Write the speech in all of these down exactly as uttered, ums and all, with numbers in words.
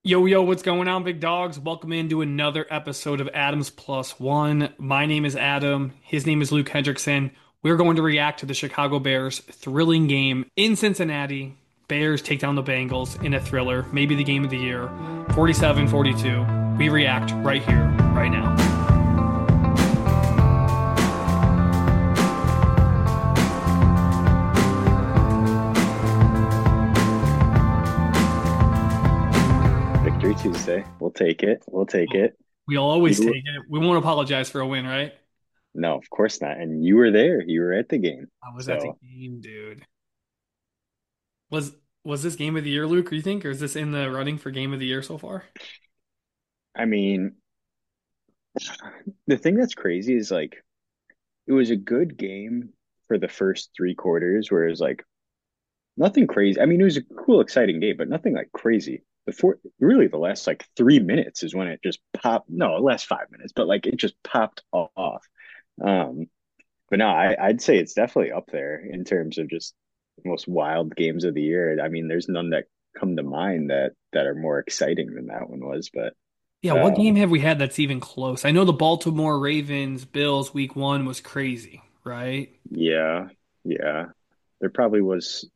Yo, yo, what's going on, big dogs? Welcome into another episode of Adams Plus One. My name is Adam. His name is Luke Hendrickson. We're going to react to the Chicago Bears' thrilling game in Cincinnati. Bears take down the Bengals in a thriller, maybe the game of the year, forty-seven forty-two. We react right here, right now. Victory Tuesday. We'll take it. We'll take it. We'll always You take it. We won't apologize for a win, right? no, of course not. And you were there. You were at the game. I was at the So, game, dude. Was was this game of the year, Luke, you think? Or is this in the running for game of the year so far? I mean, the thing that's crazy is like it was a good game for the first three quarters, where it was like nothing crazy. I mean, it was a cool, exciting game, but nothing like crazy. The four, really, the last like three minutes is when it just popped. No, last five minutes, but like it just popped off. Um, But no, I, I'd say it's definitely up there in terms of just most wild games of the year. I mean, there's none that come to mind that that are more exciting than that one was. But Yeah, what um, game have we had that's even close? I know the Baltimore Ravens Bills week one was crazy, right? yeah, yeah, there probably was.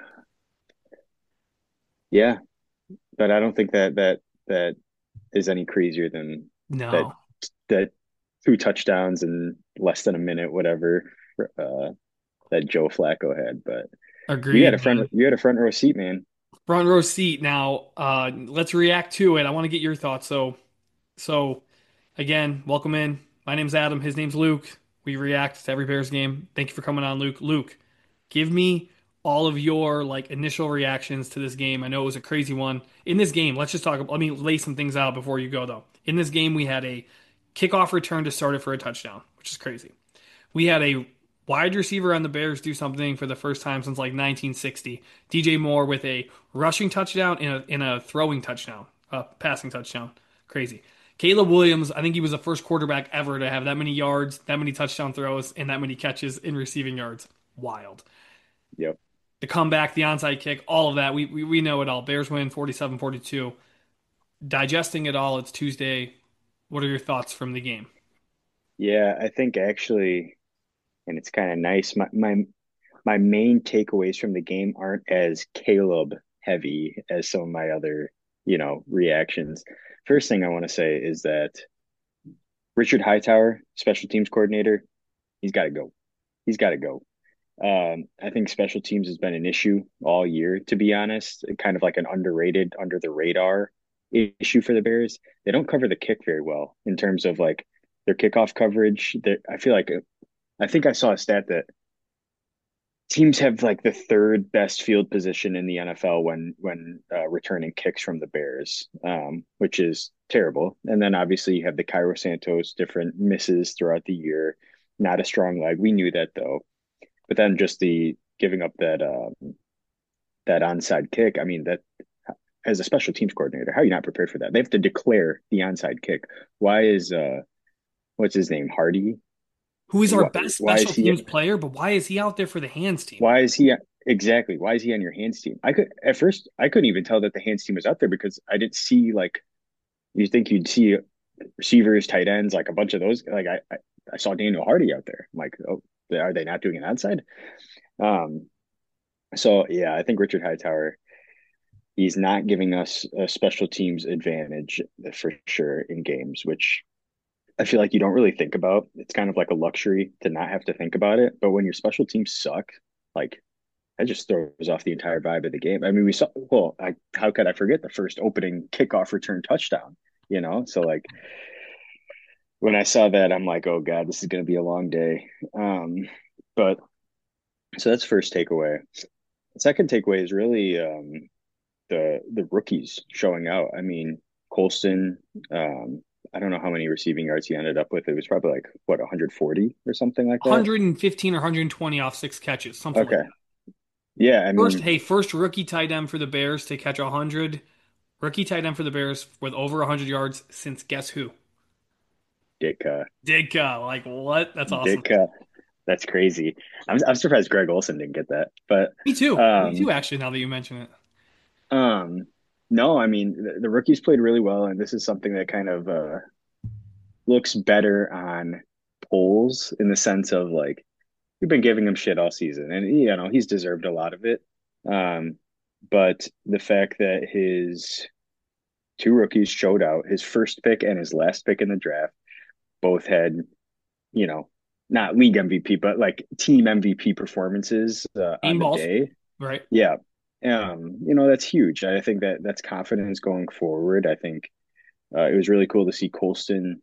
Yeah, but I don't think that that that is any crazier than that No, that two touchdowns in less than a minute, whatever, uh, that Joe Flacco had. But you had a agreed, front man. you had a front row seat, man. Front row seat. Now, uh, let's react to it. I want to get your thoughts. So, so again, welcome in. My name's Adam. His name's Luke. We react to every Bears game. Thank you for coming on, Luke. Luke, give me all of your like initial reactions to this game. I know it was a crazy one. In this game, let's just talk. Let me lay some things out before you go, though. In this game, we had a kickoff return to start it for a touchdown, which is crazy. We had a wide receiver on the Bears do something for the first time since like nineteen sixty. D J Moore with a rushing touchdown and a, in a throwing touchdown, a passing touchdown. Crazy. Caleb Williams, I think he was the first quarterback ever to have that many yards, that many touchdown throws, and that many catches in receiving yards. Wild. Yep. The comeback, the onside kick, all of that. We, we, we know it all. Bears win forty-seven forty-two. Digesting it all, it's Tuesday. What are your thoughts from the game? Yeah, I think actually, and it's kind of nice. My my my main takeaways from the game aren't as Caleb heavy as some of my other, you know, reactions. First thing I want to say is that Richard Hightower, special teams coordinator, he's got to go. He's got to go. Um, I think special teams has been an issue all year, to be honest, kind of like an underrated, under the radar issue for the Bears. They don't cover the kick very well in terms of like their kickoff coverage. They, I feel like I think I saw a stat that teams have like the third best field position in the N F L when when uh, returning kicks from the Bears, um, which is terrible. And then obviously you have the Cairo Santos different misses throughout the year. Not a strong leg. We knew that though. But then just the giving up that um, that onside kick. I mean that as a special teams coordinator, how are you not prepared for that? They have to declare the onside kick. Why is uh what's his name Hardy? Who is our Why, best why is special he teams player, but why is he out there for the hands team? Why is he exactly? Why is he on your hands team? I could at first I couldn't even tell that the hands team was out there because I didn't see like you think you'd see receivers, tight ends, like a bunch of those. Like I I, I saw Daniel Hardy out there. I'm like, oh, are they not doing an onside? Um. So yeah, I think Richard Hightower he's not giving us a special teams advantage for sure in games, which I feel like you don't really think about. It's kind of like a luxury to not have to think about it. But when your special teams suck, like that just throws off the entire vibe of the game. I mean, we saw, well, I, how could I forget the first opening kickoff return touchdown, you know? So, like, when I saw that, I'm like, oh God, this is going to be a long day. Um, but so that's first takeaway. The second takeaway is really um, the the rookies showing out. I mean, Colston, um, I don't know how many receiving yards he ended up with. It was probably like, what, one hundred forty or something like that? one hundred fifteen or one hundred twenty off six catches, something like Okay. that. Yeah. I First, mean, hey, first rookie tight end for the Bears to catch one hundred. Rookie tight end for the Bears with over one hundred yards since guess who? Ditka, Digga. Like, what? That's awesome. Ditka. That's crazy. I'm I'm surprised Greg Olson didn't get that. But Me too. Me too, um actually, now that you mention it. um No, I mean the, the rookies played really well, and this is something that kind of uh, looks better on polls in the sense of like we've been giving him shit all season, and you know he's deserved a lot of it. Um, but the fact that his two rookies showed out, his first pick and his last pick in the draft, both had you know not league M V P, but like team M V P performances uh, on Game the balls, day. right? Yeah, um, you know that's huge. I think that that's confidence going forward. I think uh, it was really cool to see Colston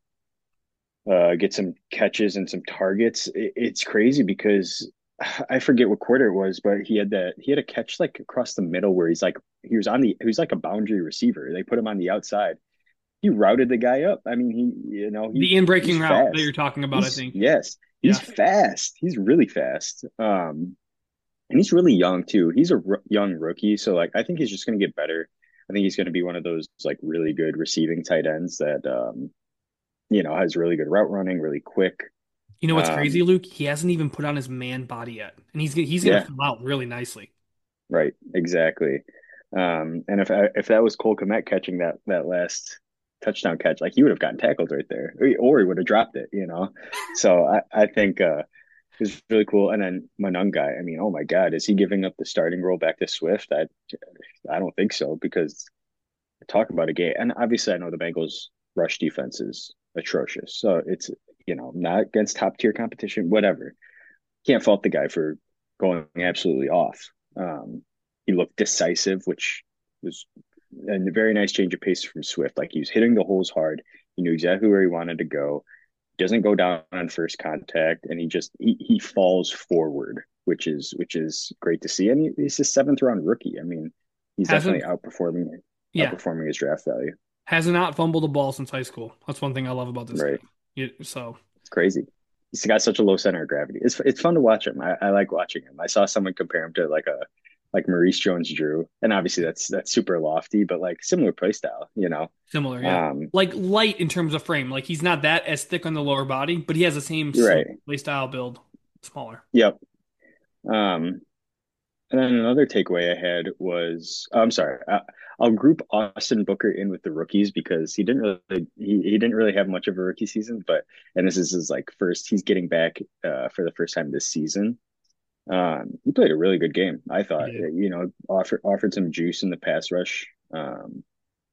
uh, get some catches and some targets. It, it's crazy because I forget what quarter it was, but he had that he had a catch like across the middle where he's like he was on the he was like a boundary receiver. They put him on the outside. He routed the guy up. I mean, he you know he The in breaking he's route that fast. you're talking about, I He's think. yes, he's Yeah. fast. He's really fast. Um, and he's really young too. He's a r young rookie, so like I think he's just going to get better. I think he's going to be one of those like really good receiving tight ends that um, you know has really good route running, really quick. You know what's crazy, Um, Luke? He hasn't even put on his man body yet, and he's he's gonna yeah, fill out really nicely. right, exactly. Um, and if I, if that was Cole Kmet catching that that last touchdown catch, like he would have gotten tackled right there, or, or he would have dropped it, you know. So I I think uh, it was really cool. And then Monangai, I mean, oh my God, is he giving up the starting role back to Swift? I I don't think so because talk about a game. And obviously, I know the Bengals' rush defense is atrocious, so it's you know not against top tier competition, whatever. Can't fault the guy for going absolutely off. Um, he looked decisive, which was a very nice change of pace from Swift. Like he was hitting the holes hard. He knew exactly where he wanted to go. Doesn't go down on first contact, and he just he, he falls forward, which is which is great to see. And he, he's a seventh round rookie. I mean, he's definitely Hasn't, outperforming yeah, outperforming his draft value. has not fumbled a ball since high school. That's one thing I love about this guy. Right. You, so It's crazy. He's got such a low center of gravity. It's it's fun to watch him. I, I like watching him. I saw someone compare him to like a like Maurice Jones-Drew, and obviously that's that's super lofty, but like similar play style, you know. similar, yeah, Um, like light in terms of frame. Like he's not that as thick on the lower body, but he has the same you're similar right. play style build, smaller. Yep. Um, and then another takeaway I had was, oh, I'm sorry, I, I'll group Austin Booker in with the rookies because he didn't really he, he didn't really have much of a rookie season, but and this is his like first he's getting back uh, for the first time this season. Um, he played a really good game, I He thought. did. You know, offered offered some juice in the pass rush, um,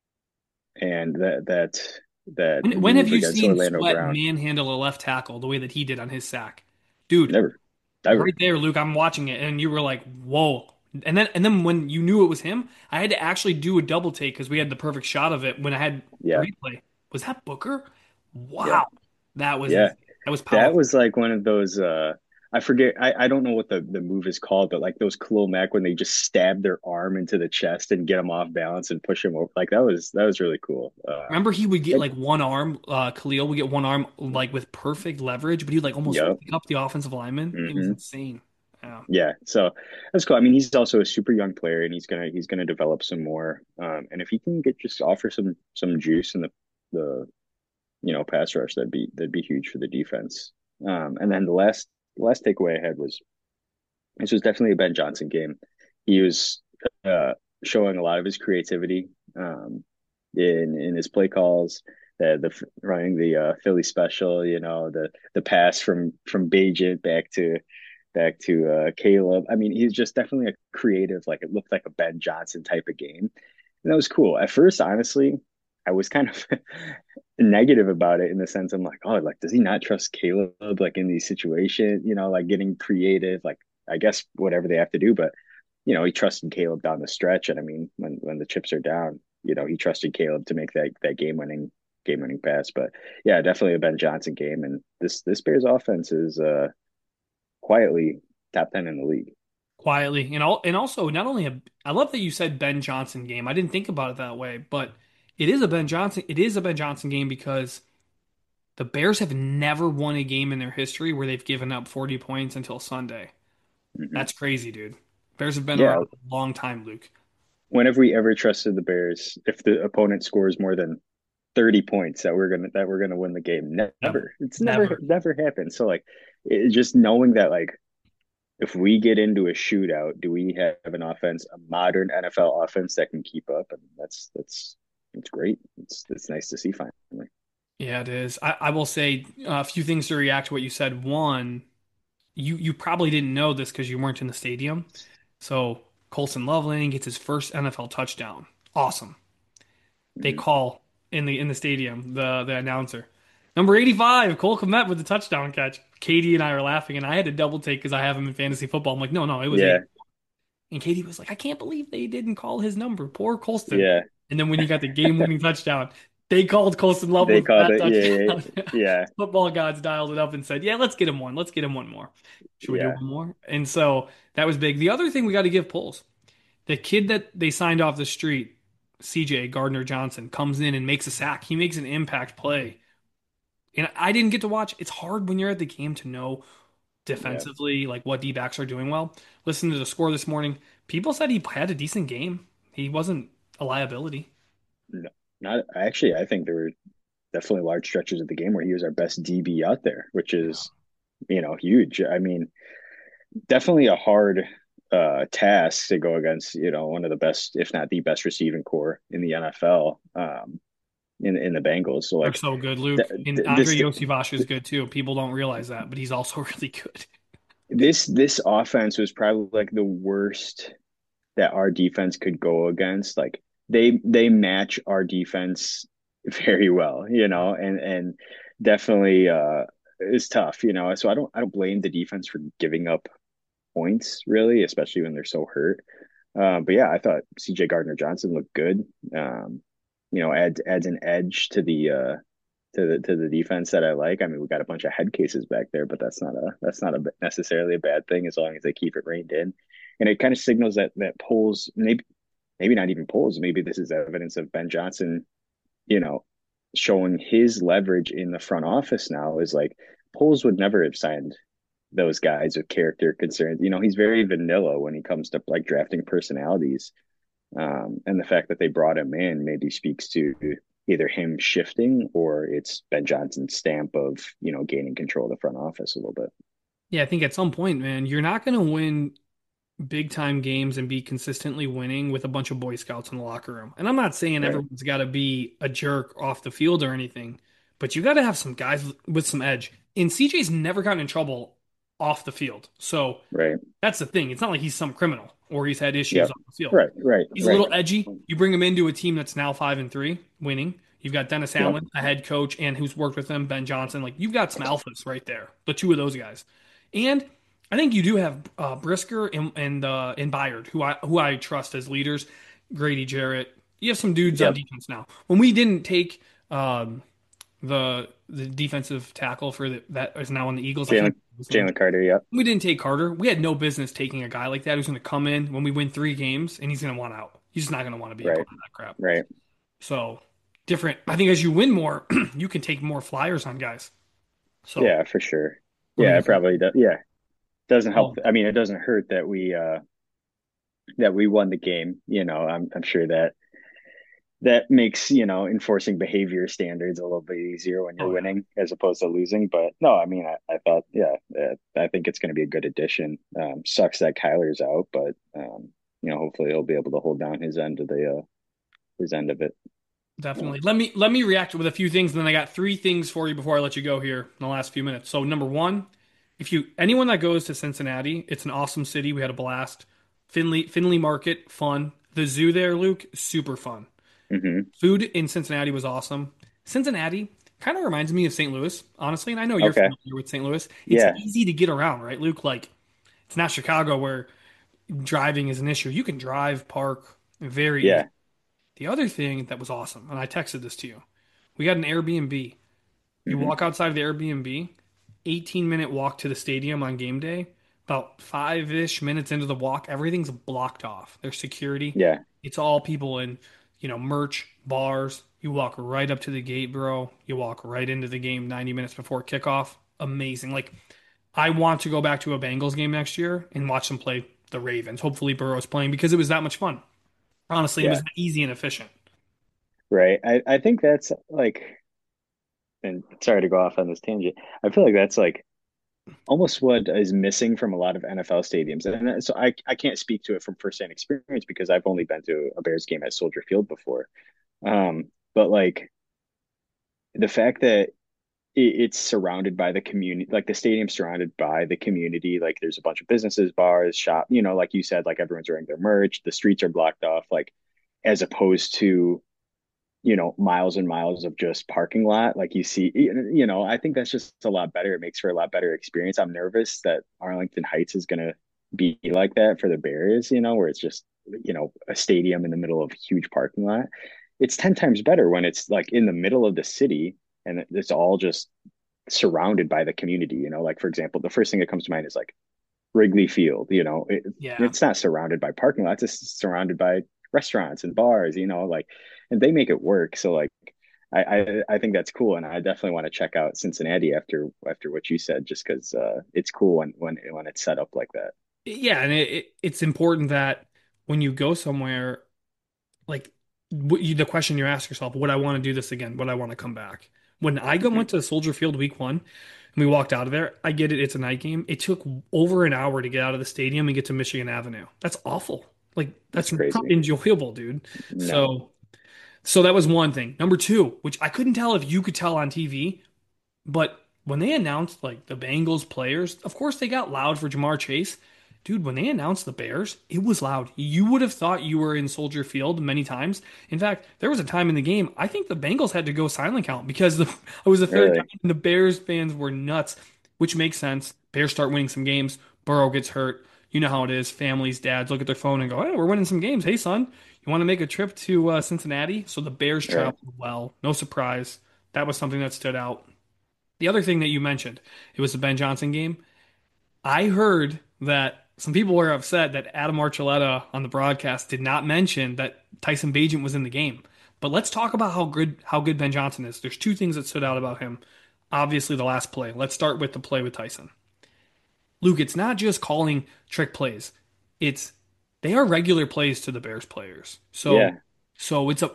and that that that When, when have move you against seen Orlando Sweat Brown, manhandle a left tackle the way that he did on his sack? Dude, never, right ever, there, Luke, I'm watching it and you were like, "Whoa." And then and then when you knew it was him, I had to actually do a double take because we had the perfect shot of it when I had the yeah, replay. Was that Booker? yeah, Wow. That was yeah. insane. That was That powerful. was like one of those. Uh, I forget. I, I don't know what the, the move is called, but like those Khalil Mack when they just stab their arm into the chest and get him off balance and push him over. Like that was that was really cool. Uh, Remember he would get it, like one arm, uh Khalil would get one arm like with perfect leverage, but he would like almost yep. pick up the offensive lineman. It was Hmm. insane. Yeah. Yeah, so that's cool. I mean, he's also a super young player, and he's gonna he's gonna develop some more. Um, and if he can get just offer some some juice in the the you know pass rush, that'd be that'd be huge for the defense. Um, and then the last the last takeaway I had was this was definitely a Ben Johnson game. He was uh, showing a lot of his creativity um, in in his play calls, the, the running the uh, Philly special, you know, the the pass from from Bajent back to back to uh, Caleb. I mean, he's just definitely a creative. Like it looked like a Ben Johnson type of game, and that was cool. At first, honestly, I was kind of negative about it in the sense I'm like, oh, like does he not trust Caleb like in these situations? You know, like getting creative, like I guess whatever they have to do, but you know, he trusted Caleb down the stretch, and I mean, when when the chips are down, you know, he trusted Caleb to make that that game winning game winning pass. But yeah, definitely a Ben Johnson game, and this this Bears offense is uh quietly top ten in the league. Quietly. And all and also not only a I love that you said Ben Johnson game. I didn't think about it that way, but it is a Ben Johnson it is a Ben Johnson game because the Bears have never won a game in their history where they've given up forty points until Sunday. Hmm. That's crazy, dude. Bears have been around Yeah, a long time, Luke. when have we ever trusted the Bears if the opponent scores more than thirty points that we're gonna that we're gonna win the game? Never. Never. It's never Never. never happened. So like it, just knowing that like if we get into a shootout, do we have an offense, a modern N F L offense that can keep up? And that's that's it's great. It's it's nice to see finally. Yeah, it is. I, I will say uh, a few things to react to what you said. One, you you probably didn't know this because you weren't in the stadium. So Colson Loveland gets his first N F L touchdown. Awesome. They Mhm. call in the in the stadium, the the announcer. Number eighty-five, Cole Kmet with the touchdown catch. Katie and I are laughing, and I had to double take because I have him in fantasy football. I'm like, no, no, it was Yeah, eighty. And Katie was like, I can't believe they didn't call his number. Poor Colston. yeah. And then when he got the game-winning touchdown, they called Colston They Loveland for called that it. Yeah, touchdown. yeah, Football gods dialed it up and said, yeah, let's get him one. Let's get him one more. Should we do yeah, one more? And so that was big. The other thing we got to give Poles, the kid that they signed off the street, C J Gardner Johnson, comes in and makes a sack. He makes an impact play. And I didn't get to watch. It's hard when you're at the game to know yeah. defensively, like what D backs are doing well. Listen to the score this morning. People said he had a decent game. He wasn't a liability. No, not actually. I think there were definitely large stretches of the game where he was our best D B out there, which is, you know, huge. I mean, definitely a hard uh task to go against, you know, one of the best, if not the best receiving core in the N F L, um, in in the Bengals. So They're like so good, Luke. th And th Andre this Iosivas is good too. People don't realize that, but he's also really good. this this offense was probably like the worst that our defense could go against. Like they they match our defense very well, you know, and and definitely uh is tough, you know. So I don't I don't blame the defense for giving up points really, especially when they're so hurt. Uh, but yeah, I thought C J Gardner Johnson looked good. Um, you know, adds adds an edge to the uh to the to the defense that I like. I mean, we got a bunch of head cases back there, but that's not a that's not a necessarily a bad thing as long as they keep it reined in. And it kind of signals that that polls maybe maybe not even polls. Maybe this is evidence of Ben Johnson, you know, showing his leverage in the front office now is like polls would never have signed those guys with character concerns. You know, he's very vanilla when he comes to like drafting personalities. Um, and the fact that they brought him in maybe speaks to either him shifting or it's Ben Johnson's stamp of, you know, gaining control of the front office a little bit. Yeah, I think at some point, man, you're not going to win big time games and be consistently winning with a bunch of Boy Scouts in the locker room. And I'm not saying Right. everyone's got to be a jerk off the field or anything, but you got to have some guys with some edge. And C J's never gotten in trouble off the field. So Right. that's the thing. It's not like he's some criminal or he's had issues Yep. off the field. Right. Right. He's a Right. little edgy. You bring him into a team that's now five and three, winning. You've got Dennis Yep. Allen, a head coach, and who's worked with him, Ben Johnson. Like you've got some alphas right there, the two of those guys. And I think you do have uh, Brisker and and uh, and Byard, who I who I trust as leaders. Grady Jarrett. You have some dudes on Yep. defense now. When we didn't take um, the the defensive tackle for the, that is now on the Eagles, I can't Jalen remember his name. Jalen Carter. Yep. We didn't take Carter. We had no business taking a guy like that who's going to come in when we win three games and he's going to want out. He's just not going to want to be a Right. part of that crap. Right. So different. I think as you win more, you can take more flyers on guys. So Yeah, for sure. let me Yeah, it get some. probably does. Yeah. Doesn't help. Oh, I mean, it doesn't hurt that we uh that we won the game. You know, I'm I'm sure that that makes, you know, enforcing behavior standards a little bit easier when you're oh yeah, winning as opposed to losing. But no, I mean, I, I thought, yeah, uh, I think it's going to be a good addition. Um, sucks that Kyler's out, but um, you know, hopefully he'll be able to hold down his end of the uh, his end of it. definitely. Let me let me react with a few things, and then I got three things for you before I let you go here in the last few minutes. So number one, if you anyone that goes to Cincinnati, it's an awesome city. We had a blast. Finley Finley Market, fun. The zoo there, Luke, super fun. Hmm. Food in Cincinnati was awesome. Cincinnati kind of reminds me of Saint Louis, honestly, and I know you're Okay. familiar with Saint Louis. It's Yeah. easy to get around, right, Luke? Like it's not Chicago where driving is an issue. You can drive, park very easy. Yeah. The other thing that was awesome, and I texted this to you, we got an Airbnb. You Hmm. walk outside of the Airbnb, eighteen minute walk to the stadium on game day. About five ish minutes into the walk, everything's blocked off. There's security. Yeah. It's all people in, you know, merch, bars. You walk right up to the gate, bro. You walk right into the game ninety minutes before kickoff. Amazing. Like, I want to go back to a Bengals game next year and watch them play the Ravens. Hopefully, Burrow's playing because it was that much fun. Honestly, it Yeah. was easy and efficient. Right. I I think that's like, and sorry to go off on this tangent. I feel like that's like almost what is missing from a lot of N F L stadiums. And so I, I can't speak to it from firsthand experience because I've only been to a Bears game at Soldier Field before. Um, but like the fact that it's surrounded by the community, like the stadium's surrounded by the community. Like there's a bunch of businesses, bars, shop, you know, like you said, like everyone's wearing their merch, the streets are blocked off, like as opposed to, you know, miles and miles of just parking lot. Like you see, you know, I think that's just a lot better. It makes for a lot better experience. I'm nervous that Arlington Heights is going to be like that for the Bears, you know, where it's just, you know, a stadium in the middle of a huge parking lot. It's ten times better when it's like in the middle of the city and it's all just surrounded by the community, you know, like for example, the first thing that comes to mind is like Wrigley Field, you know, it, Yeah. it's not surrounded by parking lots, it's surrounded by restaurants and bars, you know, like, and they make it work. So like, I, I, I think that's cool. And I definitely want to check out Cincinnati after, after what you said, just cause, uh, it's cool when, when, when it's set up like that. Yeah, and it, it, it's important that when you go somewhere, like what you, the question you ask yourself, would I want to do this again? Would I want to come back? When I go, Hmm. went to Soldier Field week one and we walked out of there, I get it, it's a night game. It took over an hour to get out of the stadium and get to Michigan Avenue. That's awful. Like That's that's not crazy. enjoyable, dude. No. So so that was one thing. Number two, which I couldn't tell if you could tell on T V, but when they announced like the Bengals players, of course they got loud for Jamar Chase. Dude, when they announced the Bears, it was loud. You would have thought you were in Soldier Field many times. In fact, there was a time in the game, I think the Bengals had to go silent count because the, it was the third time Really? and the Bears fans were nuts, which makes sense. Bears start winning some games. Burrow gets hurt. You know how it is. Families, dads look at their phone and go, hey, we're winning some games. Hey, son, you want to make a trip to uh, Cincinnati? So the Bears Right. traveled well. No surprise. That was something that stood out. The other thing that you mentioned, it was the Ben Johnson game. I heard that some people were upset that Adam Archuleta on the broadcast did not mention that Tyson Bagent was in the game. But let's talk about how good how good Ben Johnson is. There's two things that stood out about him. Obviously, the last play. Let's start with the play with Tyson. Luke, it's not just calling trick plays. It's they are regular plays to the Bears players. So Yeah. so it's a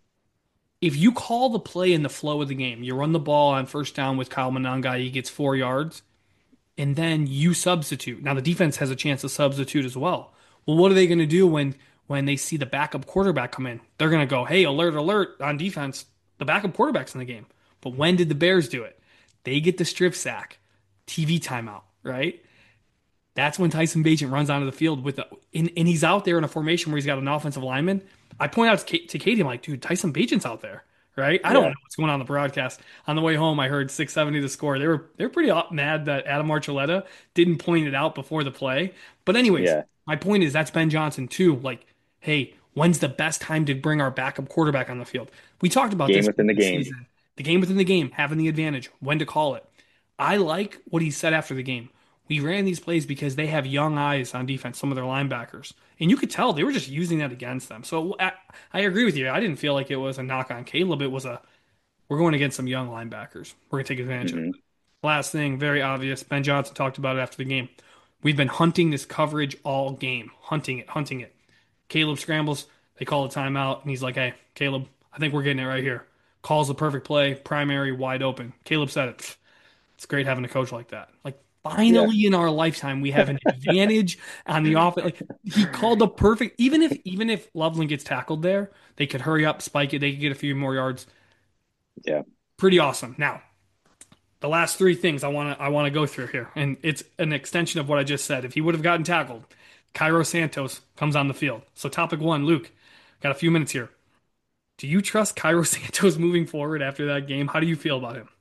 if you call the play in the flow of the game, you run the ball on first down with Kyle Monangai, he gets four yards and then you substitute. Now the defense has a chance to substitute as well. Well, what are they going to do when when they see the backup quarterback come in? They're going to go, "Hey, alert, alert on defense. The backup quarterback's in the game." But when did the Bears do it? They get the strip sack, T V timeout, right? That's when Tyson Bagent runs onto the field with the, and, and he's out there in a formation where he's got an offensive lineman. I point out to, Kate, to Katie, I'm like, dude, Tyson Bagent's out there, right? I don't know Yeah. what's going on in the broadcast. On the way home, I heard six seventy the score. They were they were pretty mad that Adam Archuleta didn't point it out before the play. But anyways, Yeah. my point is that's Ben Johnson too. Like, hey, when's the best time to bring our backup quarterback on the field? We talked about Game this within the this game. season. The game within the game, having the advantage, when to call it. I like what he said after the game. We ran these plays because they have young eyes on defense, some of their linebackers. And you could tell they were just using that against them. So I, I agree with you. I didn't feel like it was a knock on Caleb. It was a, we're going against some young linebackers. We're going to take advantage of it. Hmm. Last thing, very obvious. Ben Johnson talked about it after the game. We've been hunting this coverage all game, hunting it, hunting it. Caleb scrambles. They call a timeout, and he's like, hey, Caleb, I think we're getting it right here. Calls the perfect play, primary, wide open. Caleb said it. It's great having a coach like that. Like Yeah. finally in our lifetime we have an advantage on the offense. Like he called the perfect even if even if Loveland gets tackled there, they could hurry up, spike it, they could get a few more yards. Yeah. Pretty awesome. Now, the last three things I want to I want to go through here, and it's an extension of what I just said. If he would have gotten tackled, Cairo Santos comes on the field. So topic one, Luke, got a few minutes here. Do you trust Cairo Santos moving forward after that game? How do you feel about him?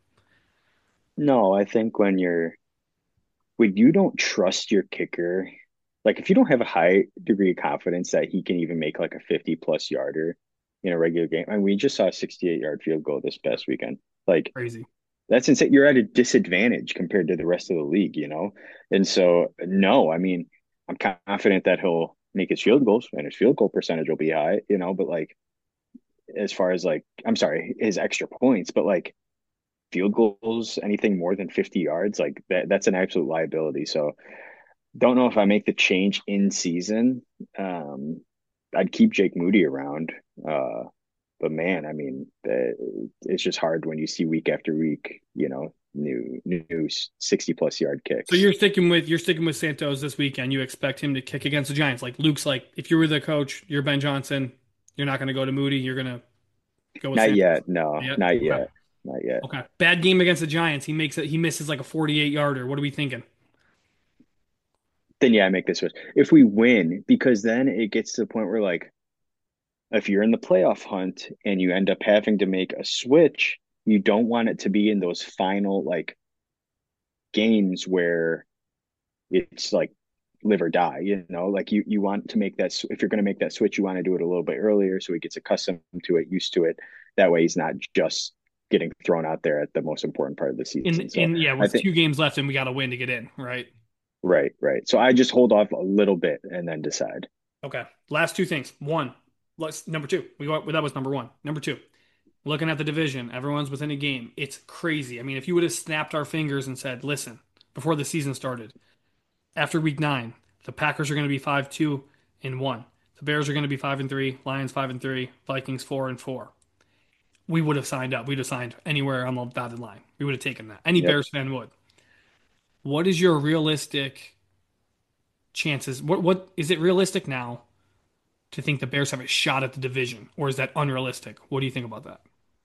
No, I think when you're when you don't trust your kicker, like if you don't have a high degree of confidence that he can even make like a fifty plus yarder in a regular game, and we just saw a sixty-eight yard field goal this past weekend. Like Crazy. that's insane. You're at a disadvantage compared to the rest of the league, you know? And so, no, I mean, I'm confident that he'll make his field goals and his field goal percentage will be high, you know, but like as far as like, I'm sorry, his extra points, but like field goals, anything more than fifty yards, like that, that's an absolute liability. So don't know if I make the change in season. Um, I'd keep Jake Moody around. Uh, but man, I mean, the, it's just hard when you see week after week, you know, new new sixty plus yard So kicks. you're sticking with you're sticking with Santos this weekend. You expect him to kick against the Giants. Like Luke's like, if you were the coach, you're Ben Johnson, you're not going to go to Moody. You're going to go with Not Santos. yet. No, Yeah. not Okay. yet. Not yet. Okay. Bad game against the Giants. He makes it. He misses like a forty-eight yarder. What are we thinking? Then yeah, I make this switch. If we win, because then it gets to the point where like if you're in the playoff hunt and you end up having to make a switch, you don't want it to be in those final like games where it's like live or die, you know, like you you want to make that if you're going to make that switch, you want to do it a little bit earlier so he gets accustomed to it, used to it. That way he's not just getting thrown out there at the most important part of the In season. So in yeah, I with think two games left and we got to win to get in, right? right, right. So I just hold off a little bit and then decide. Okay. Last two things. One, let's number two. We go that was number one. Number two. Looking at the division, everyone's within a game. It's crazy. I mean, if you would have snapped our fingers and said, "Listen, before the season started, after week nine, the Packers are going to be five two and one. The Bears are going to be five and three, Lions five and three, Vikings four and four." We would have signed up. We'd have signed anywhere on the dotted line. We would have taken that. Any Yep. Bears fan would. What is your realistic chances? What what is it realistic now to think the Bears have a shot at the division, or is that unrealistic? What do you think about that?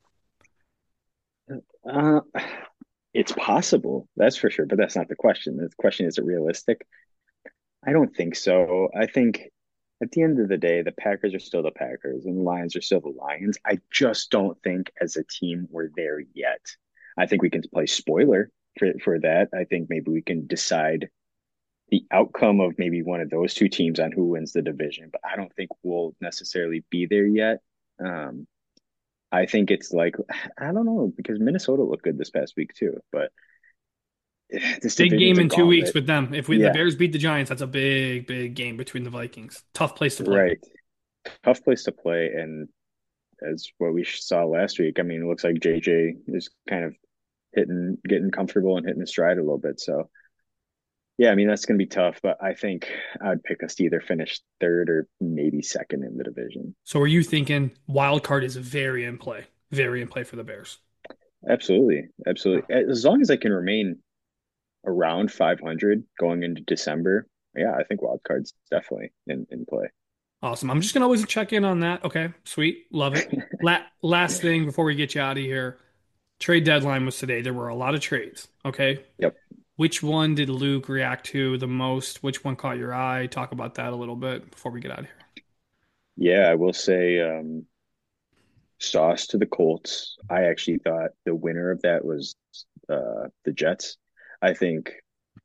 Uh, it's possible, that's for sure, but that's not the question. The question is it realistic? I don't think so. I think at the end of the day, the Packers are still the Packers and the Lions are still the Lions. I just don't think as a team we're there yet. I think we can play spoiler for, for that. I think maybe we can decide the outcome of maybe one of those two teams on who wins the division, but I don't think we'll necessarily be there yet. Um, I think it's like, I don't know, because Minnesota looked good this past week too, but this Big division's game a in two weeks gauntlet. with them. If we the Yeah, Bears beat the Giants, that's a big, big game between the Vikings. Tough place to play. right. Tough place to play. And as what we saw last week, I mean, it looks like J J is kind of hitting, getting comfortable and hitting his stride a little bit. So, yeah, I mean, that's going to be tough, but I think I'd pick us to either finish third or maybe second in the division. So are you thinking wild card is very in play, very in play for the Bears? Absolutely. Absolutely. As long as I can remain around five hundred going into December, yeah, I think wild card's definitely in, in play. Awesome. I'm just gonna always check in on that. Okay, sweet, love it. La last thing before we get you out of here, trade deadline was today. There were a lot of trades. Okay, Yep. which one did Luke react to the most? Which one caught your eye? Talk about that a little bit before we get out of here. Yeah, I will say um, Sauce to the Colts. I actually thought the winner of that was uh, the Jets. I think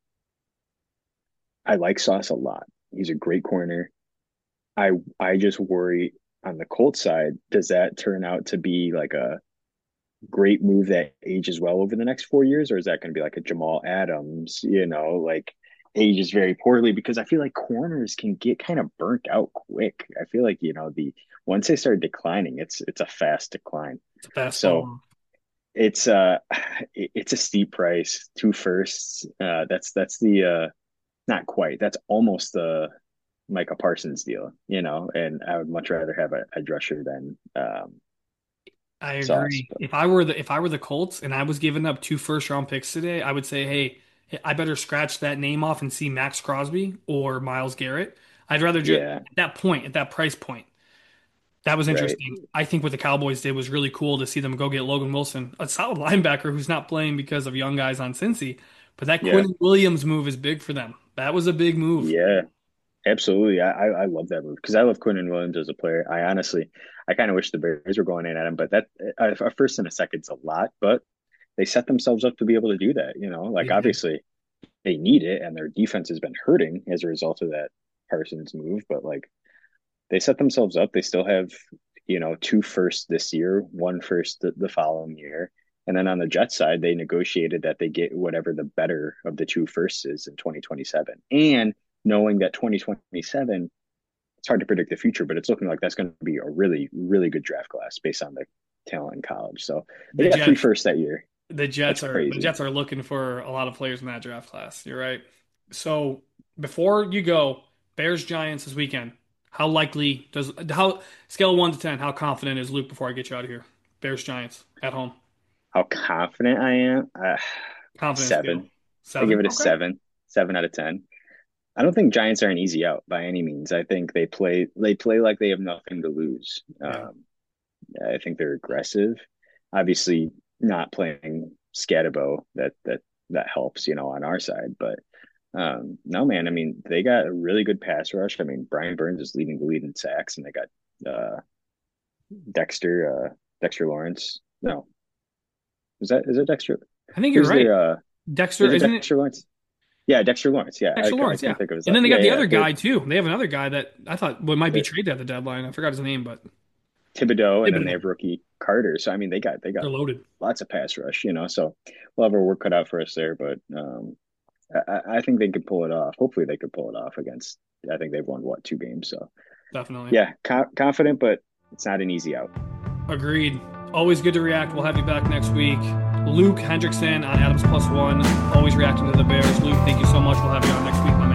I like Sauce a lot. He's a great corner. I I just worry on the Colts side, does that turn out to be like a great move that ages well over the next four years, or is that going to be like a Jamal Adams, you know, like ages very poorly? Because I feel like corners can get kind of burnt out quick. I feel like, you know, the once they start declining, it's it's a fast decline. It's a So fastball. it's uh it's a steep price, two firsts. Uh that's that's the uh not quite. That's almost the Micah Parsons deal, you know, and I would much rather have a edge rusher than um I Sauce. agree. But If I were the if I were the Colts and I was giving up two first round picks today, I would say, hey, I better scratch that name off and see Max Crosby or Miles Garrett. I'd rather just yeah, at that point, at that price point. That was right. interesting. I think what the Cowboys did was really cool to see them go get Logan Wilson, a solid linebacker who's not playing because of young guys on Cincy. But that Yeah. Quinn Williams move is big for them. That was a big move. Yeah. Absolutely. I, I I love that move because I love Quinton Williams as a player. I honestly, I kind of wish the Bears were going in at him, but that a, a first and a second's a lot, but they set themselves up to be able to do that. You know, They like did. obviously they need it and their defense has been hurting as a result of that Parsons move, but like they set themselves up. They still have, you know, two firsts this year, one first the, the following year. And then on the Jets side, they negotiated that they get whatever the better of the two firsts is in twenty twenty-seven. And knowing that twenty twenty-seven, it's hard to predict the future, but it's looking like that's going to be a really, really good draft class based on the talent in college. So The they got three Jets, firsts that year. the That's Jets are the crazy. Jets are looking for a lot of players in that draft class. You're right. So before you go, Bears Giants this weekend. How likely does how scale of one to ten? How confident is Luke before I get you out of here? Bears Giants at home. How confident I am? Uh, Confidence scale. seven. I give Seven. it a Okay. seven. Seven out of ten. I don't think Giants are an easy out by any means. I think they play they play like they have nothing to lose. Yeah. Um, I think they're aggressive. Obviously, not playing Scatterbo that that that helps, you know, on our side. But um, no, man. I mean, they got a really good pass rush. I mean, Brian Burns is leading the lead in sacks, and they got uh, Dexter uh, Dexter Lawrence. No, is that is it Dexter? I think you're Who's right. their uh? Dexter, Is it isn't it? Dexter Lawrence? Yeah, Dexter Lawrence. Yeah, I, Dexter I Lawrence, couldn't yeah. think of his And last. then they Yeah, got the yeah. other They're, guy too. They have another guy that I thought well, might be they're traded at the deadline. I forgot his name, but Thibodeau, and then they Thibodeau. have rookie Carter. So I mean, they got they got They're loaded. lots of pass rush, you know. So we'll have our work cut out for us there, but um, I, I think they could pull it off. Hopefully, they could pull it off against. I think they've won what two games. So Definitely. yeah, co confident, but it's not an easy out. Agreed. Always good to react. We'll have you back next week. Luke Hendrickson on Adams Plus One. Always reacting to the Bears. Luke, thank you so much. We'll have you on next week.